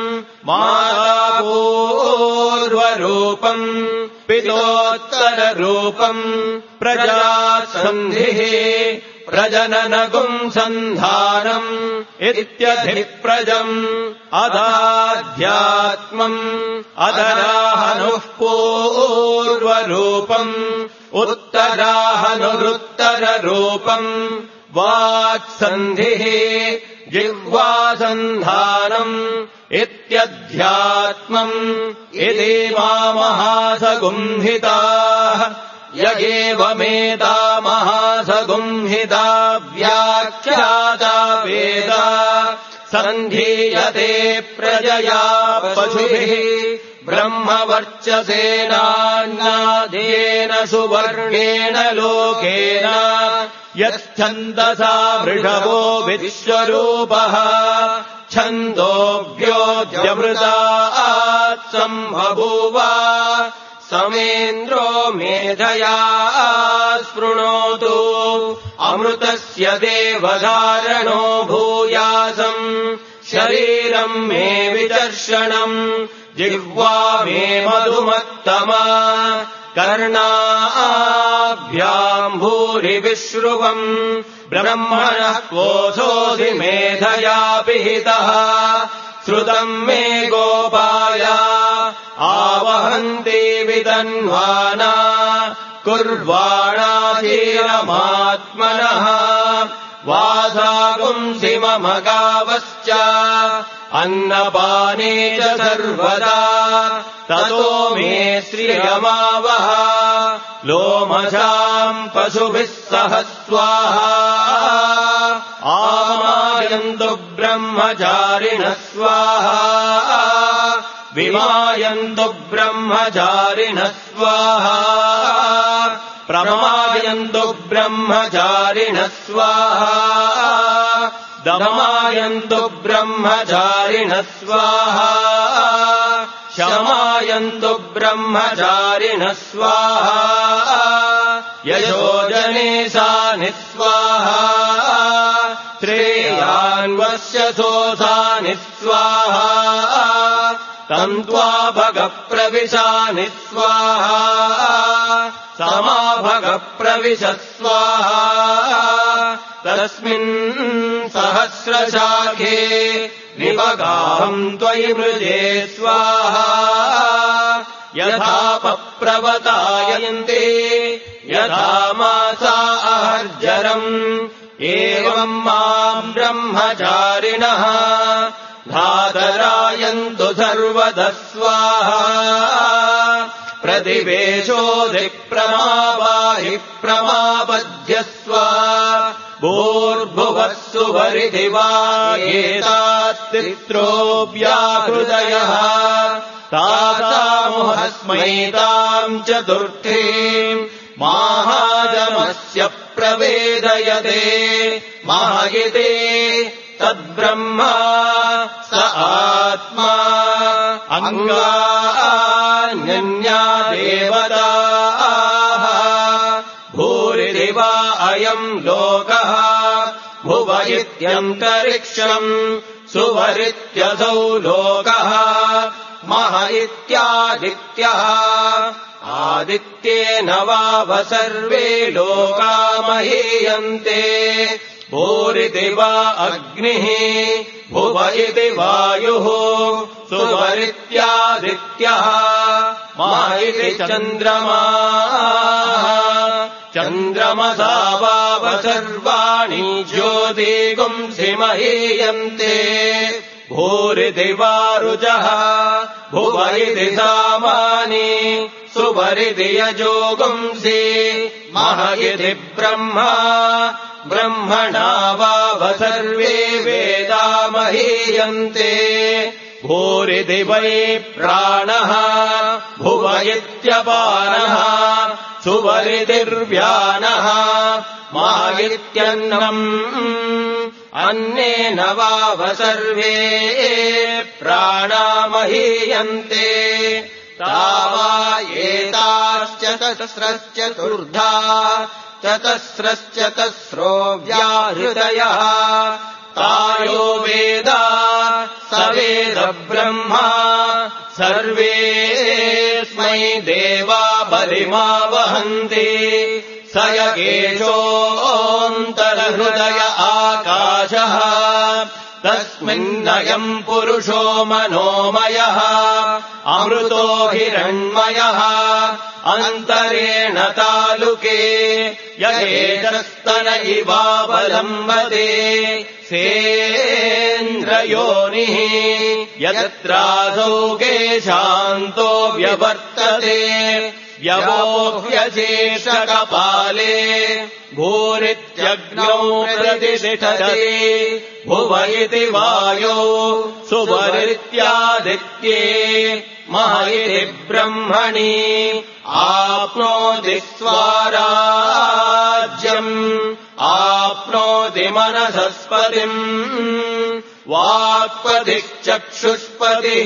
मातापूर्वरूपम् पितोत्तररूपम् प्रजासन्धिः प्रजननगुम् सन्धानम् इत्यधिप्रजम् अधाध्यात्मम् अधराहनुः पूर्वरूपम् उत्तराहनुरुत्तररूपम् वाक्सन्धिः जिह्वासन्धानम् इत्यध्यात्मम् इति मामहासगुम्हिताः य एवमेता महासगुम्हिता व्याख्याता वेद सन्धीयते प्रजया पशुभिः ब्रह्मवर्चसेनान्नादेन सुवर्गेण लोकेन यच्छन्दसा वृषभो विश्वरूपः छन्दोभ्योऽध्यमृतात् सम्बभूव समेन्द्रो मेधया स्पृणोतु अमृतस्य देवधारणो भूयासम् शरीरम् मे विदर्शनम् जिह्वा मे मधुमत्तमा कर्णाभ्याम् भूरि विश्रुवम् ब्रह्मणः कोशोऽसि मेधया पिहितः श्रुतम् मे गोपाय आवहन्ति वितन्वाना कुर्वाणाधीरमात्मनः वासागुंसि मम गावश्च अन्नपाने च सर्वदा ततो मे श्रियमावह लोमशाम् पशुभिः सह स्वाहा आमायन्तु ब्रह्मचारिणः स्वाहा विमायन्तु ब्रह्मचारिणः स्वाहा प्रमायन्तु ब्रह्मचारिणः स्वाहा दमायन्तु ब्रह्मचारिणः स्वाहा शमायन्तु ब्रह्मचारिणः स्वाहा यशोजनेशानि स्वाहा श्रेयान्वस्य सोऽसानि स्वाहा तन्त्वा भगप्रविशानि स्वाहा समाभगप्रविश स्वाहा तस्मिन् सहस्रशाखे निपगाहम् त्वयि मृजे स्वाहा यथा पप्रवतायन्ते यथा मासा अहर्जरम् एवम् माम् ब्रह्मचारिणः धातरायन्तु सर्वतः स्वाहा प्रतिवेशोऽधि प्रमावाहि प्रमापद्यस्व भूर्भुवः सुवरिधि वा एतात्तित्रो व्याहृदयः तासामुहस्मै ताम् चतुर्थीम् माहाजमस्य प्रवेदयते महयिते तद्ब्रह्म स आत्मा अङ्गान्यन्या देवताः भूरिरिवा अयम् लोकः भुव इत्यन्तरिक्षम् सुवरित्यसौ लोकः मह इत्यादित्यः आदित्येन वाव सर्वे लोका महीयन्ते भूरिति वा अग्निः भुव इति वायुः सुवरित्यादित्यः मह इति चन्द्रमाः चन्द्रमसा वाव सर्वाणि ज्योतिगुंसि महीयन्ते भूरिति वा रुजः भुव इति सामानि सुवरिति यजोगुंसि मह इति ब्रह्मा ब्रह्मणा वाव सर्वे वेदा महीयन्ते भूरिति वै प्राणः भुव इत्यपानः सुवरितिर्व्यानः मह इत्यन्नम् अन्नेन वाव सर्वे प्राणा महीयन्ते तावा एताश्च तस्रश्चतुर्धा चतस्रश्चतस्रो व्याहृदयः तायो वेदा स वेद ब्रह्मा सर्वेऽस्मै देवा बलिमावहन्ति स यगेशोऽन्तर्हृदय आकाशः तस्मिन्नयम् पुरुषो मनोमयः अमृतो हिरण्मयः अन्तरेण तालुके यगेशस्तन इवावलम्बते सेन्द्रयोनिः यत्रासौ केशान्तो व्यवर्तते व्यवोह्यशेषकपाले भूरित्यग्नौ प्रतिष्ठते भुव इति वायो सुवरित्यादित्ये मह इति ब्रह्मणि आप्नोति स्वाराज्यम् आप्नोति मनसस्पतिम् वाक्पतिश्चक्षुष्पतिः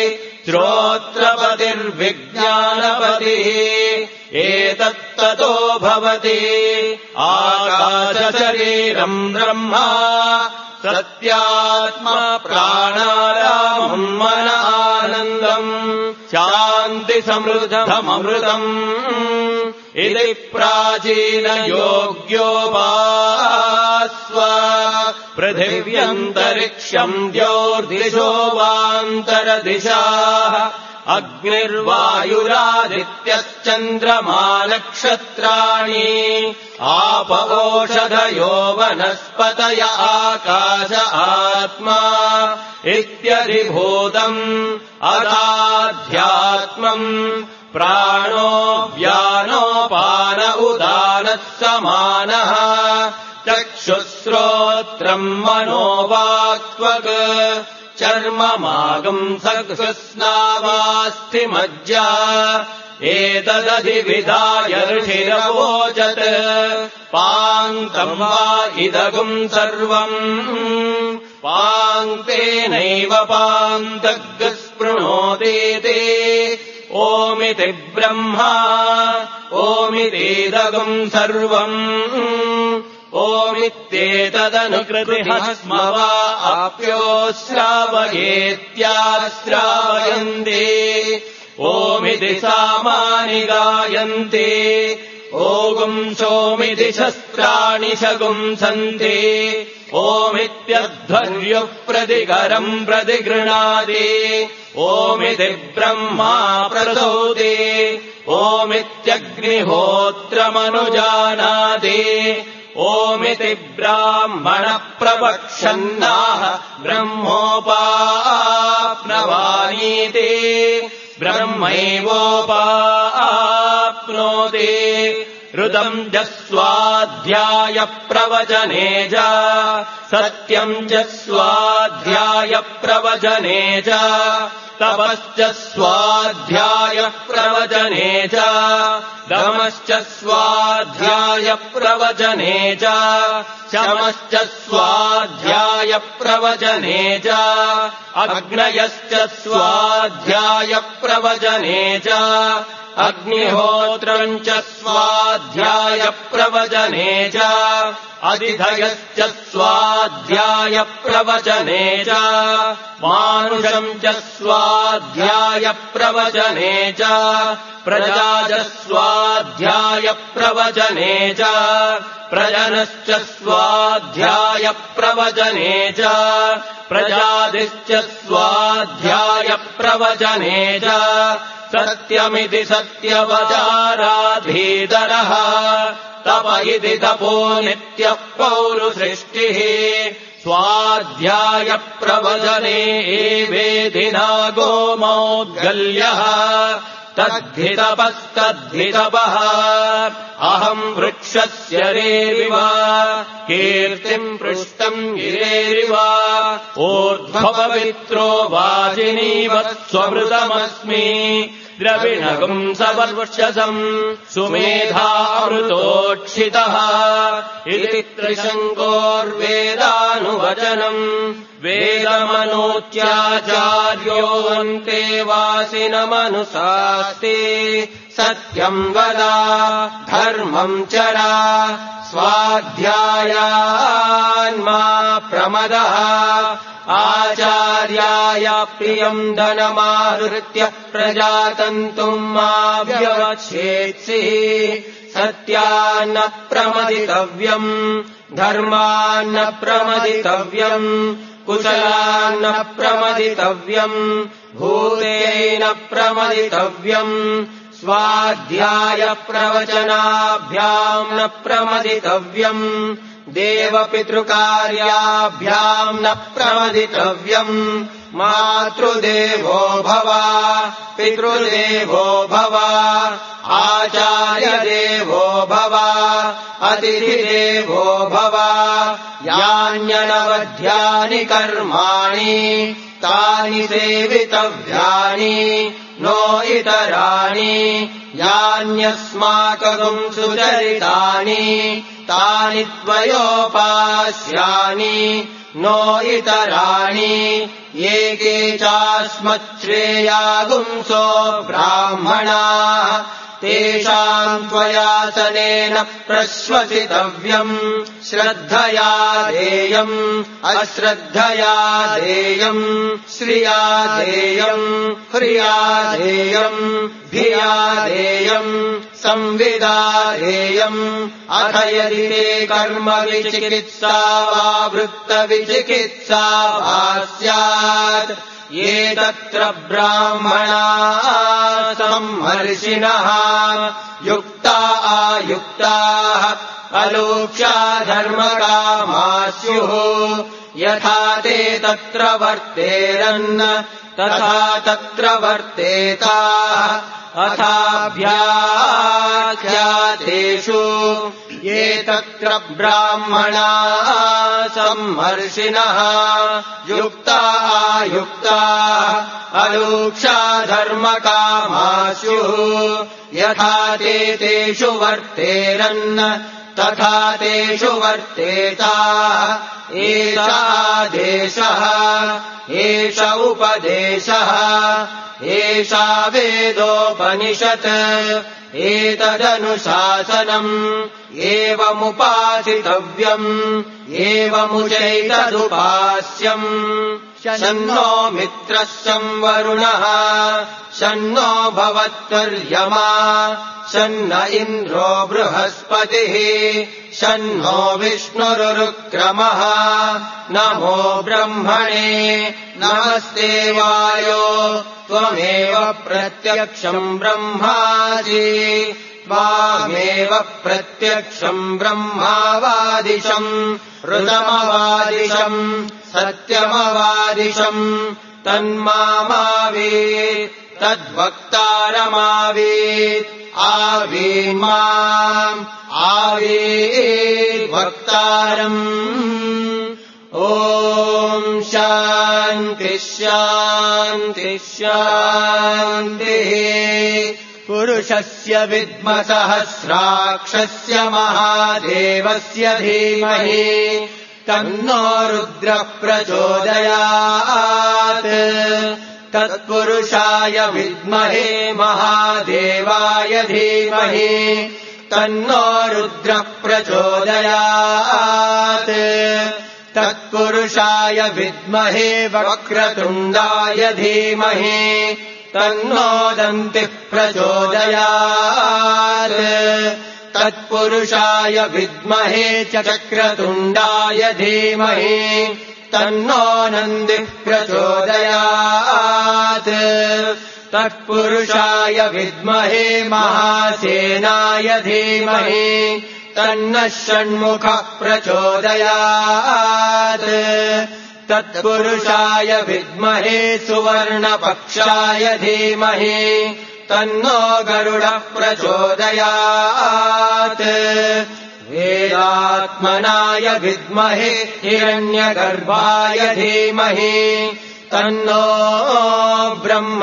श्रोत्रपतिर्विज्ञानपतिः एतत्ततो भवति आकाशशरीरम् ब्रह्मा सत्यात्मा प्राणारामम् मन आनन्दम् शान्तिसमृद्धममृतम् इति प्राचीनयोग्योपास्व पृथिव्यन्तरिक्षम् द्योर्दिशो वान्तरदिशाः अग्निर्वायुरादित्यश्चन्द्रमा नक्षत्राणि आप ओषधयो वनस्पतय आकाश आत्मा इत्यधिभूतम् अदाध्यात्मम् प्राणो व्यानोपान उदानः समानः चक्षुश्रोत्रम् मनोवाक्त्वक् चर्ममागम् सकृस्नावास्थिमज्जा एतदधिविधाय ऋषिरवोचत् पाङ्क्तम् वा इदगुम् सर्वम् पाङ्क्तेनैव पान्तग् स्पृणोतीति ओमिति ब्रह्मा ओमितीदगुम् सर्वम् ओमित्येतदनुकृतिः स्म वा आप्योश्रावयेत्याश्रावयन्ति ओमिति सामानि गायन्ति ओगुम् सोमिति शस्त्राणि शगुंसन्ति ओमित्यध्वर्युः प्रतिकरम् प्रतिगृह्णाति ओमिति ब्रह्मा प्रसूति ओमित्यग्निहोत्रमनुजानाति ओमिति ब्राह्मणः प्रवक्षन्नाह ब्रह्मोपाप्नवानीति ब्रह्मैवोपाप्नोति ऋतम् च स्वाध्यायप्रवचने च सत्यम् च स्वाध्यायप्रवचने च तपश्च स्वाध्यायप्रवचने च दमश्च स्वाध्यायप्रवचने च शमश्च स्वाध्यायप्रवचने च अग्नयश्च स्वाध्यायप्रवचने च अग्निहोत्रम् च स्वाध्यायप्रवचने च अधिधयश्च स्वाध्यायप्रवचने च मानुषम् च स्वाध्यायप्रवचने च प्रजा च स्वाध्यायप्रवचने च प्रजनश्च स्वाध्यायप्रवचने च प्रजातिश्च स्वाध्यायप्रवचने च सत्यमिति सत्यवचाराधीतरः तप इति तपो नित्यः पौरुसृष्टिः स्वाध्यायप्रवचने एवेदिना गोमौद्गल्यः तद्धितपस्तद्धितपः अहम् वृक्षस्य रेरिव कीर्तिम् पृष्टम् गिरेरिव ऊर्ध्वपवित्रो वाजिनीवत् स्वमृतमस्मि द्रविणगुम् सवर्षसम् सुमेधामृतोक्षितः इति त्रिशङ्कोर्वेदानुवचनम् वेदमनोत्याचार्यो अन्ते वासिनमनुशास्ति सत्यम् वद धर्मम् चरा स्वाध्यायान्मा प्रमदः आचार्याय प्रियम् धनमाहृत्य प्रजातन्तुम् मा व्यवच्छेत्सि सत्यान्न प्रमदितव्यम् धर्मान्न प्रमदितव्यम् कुशलान्न प्रमदितव्यम् भूतेन प्रमदितव्यम् स्वाध्यायप्रवचनाभ्याम् न प्रमदितव्यम् देवपितृकार्याभ्याम् न प्रमदितव्यम् मातृदेवो भव पितृदेवो भव आचार्यदेवो भव अतिथिदेवो भव यान्यनवध्यानि कर्माणि तानि सेवितव्यानि नो इतराणि यान्यस्माकम् सुचरितानि तानि त्वयोपास्यानि नो इतराणि एके चास्मच्छ्रेयागुंसो ब्राह्मणाः तेषाम् त्वयासनेन प्रश्वसितव्यम् श्रद्धया देयम् अश्रद्धया देयम् श्रिया देयम् ह्रिया देयम् धिया देयम् संविदा देयम् अथ यदि ते कर्म विचिकित्सा वा वृत्तविचिकित्सा वा स्यात् स्यात् ये तत्र ब्राह्मणाः सम्मर्षिणः युक्ता आयुक्ताः अलोक्ष्या धर्मकामाः स्युः यथा ते तत्र वर्तेरन् तथा तत्र वर्तेताः अथाभ्याख्यातेषु ये तत्र ब्राह्मणाः सम्मर्षिणः युक्ता आयुक्ताः अलोक्ष्या धर्मकामाः स्युः यथा ते तेषु वर्तेरन् तथा तेषु वर्तेताः एष आदेशः एष उपदेशः एषा वेदोपनिषत् एतदनुशासनम् एवमुपासितव्यम् एवमुचैतदुपास्यम् शन्नो मित्रः संवरुणः शन्नो भवत्वर्यमा शन्न इन्द्रो बृहस्पतिः शन्नो विष्णुरुक्रमः नमो ब्रह्मणे नमस्ते वायो त्वमेव प्रत्यक्षम् ब्रह्मासि त्वामेव प्रत्यक्षम् ब्रह्मावादिशम् ऋतमवादिशम् सत्यमवादिशम् तन्मामावीत् तद्वक्तारमावीत् आवीमाम् आवीत् वक्तारम् ॐ शान्ति शान्ति शान्तिः पुरुषस्य विद्मसहस्राक्षस्य महादेवस्य धीमहि तन्नो रुद्रः प्रचोदयात् तत्पुरुषाय विद्महे महादेवाय धीमहि तन्नो रुद्रः प्रचोदयात् तत्पुरुषाय विद्महे वक्रतुण्डाय धीमहि तन्नो दन्तिः प्रचोदयात् तत्पुरुषाय विद्महे चक्रतुण्डाय धीमहि तन्नो नन्दिः प्रचोदयात् तत्पुरुषाय विद्महे महासेनाय धीमहि तन्नः षण्मुखः प्रचोदयात् तत्पुरुषाय विद्महे सुवर्णपक्षाय धीमहि तन्नो गरुडः प्रचोदयात् वेदात्मनाय विद्महे हिरण्यगर्भाय धीमहि तन्नो ब्रह्म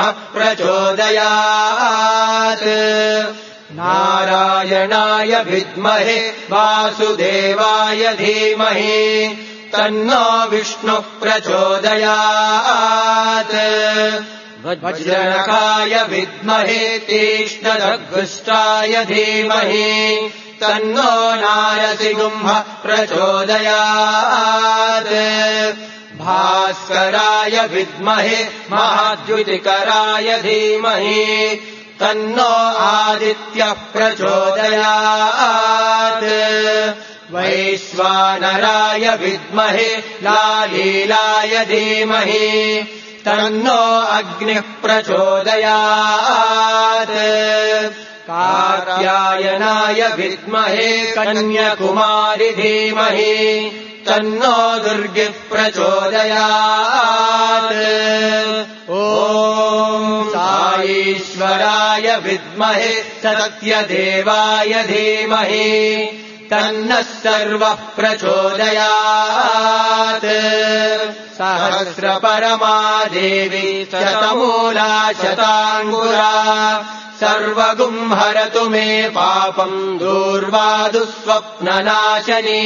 प्रचोदयात् नारायणाय विद्महे वासुदेवाय धीमहि तन्नो विष्णुः प्रचोदयात् वज्रनखाय विद्महे तीक्ष्णदग्गुष्टाय धीमहि तन्नो नारसिंहः प्रचोदयात् भास्कराय विद्महे महाद्युतिकराय धीमहि तन्नो आदित्यः प्रचोदयात् वैश्वानराय विद्महे लालीलाय धीमहि तन्नो अग्निः प्रचोदयात् कात्यायनाय विद्महे कन्याकुमारि धीमहि तन्नो दुर्गिः प्रचोदयात् ॐ साईश्वराय विद्महे सत्यदेवाय धीमहि तन्नः सर्वः प्रचोदयात् सहस्रपरमा देवी शतमूला शताङ्गुरा सर्वगुम् हरतु मे पापम् दूर्वा दुःस्वप्ननाशनी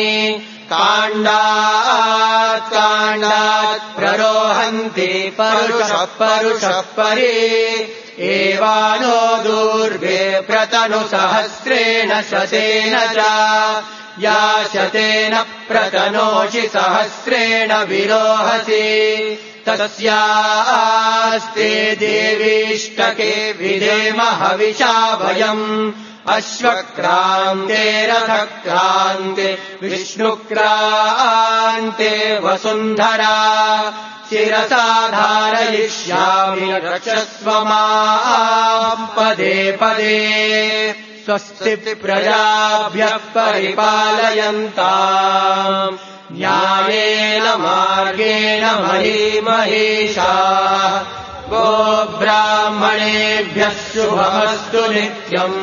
काण्डात् काण्डात् प्ररोहन्ति परुषः परुषः परि एवानो दूर्वे प्रतनु सहस्रेण शतेन च या शतेन प्रतनोषि सहस्रेण विरोहसि तस्यास्ते देवीष्टके विधेम हविषा वयम् अश्वक्रान्ते रथक्रान्ते विष्णुक्रान्ते वसुन्धरा शिरसा धारयिष्यामि रक्षस्व माम् पदे पदे स्वस्ति प्रजाभ्यः परिपालयन्ताम् न्यायेन मार्गेण मही महेशाः गोब्राह्मणेभ्यः शुभमस्तु नित्यम्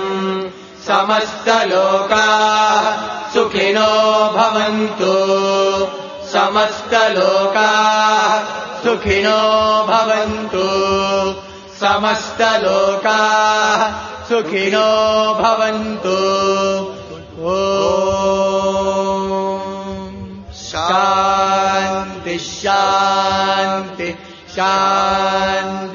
समस्तलोकाः सुखिनो भवन्तु समस्तलोकाः सुखिनो भवन्तु समस्तलोकाः सुखिनो भवन्तु ॐ शान्ति शान्ति शान्ति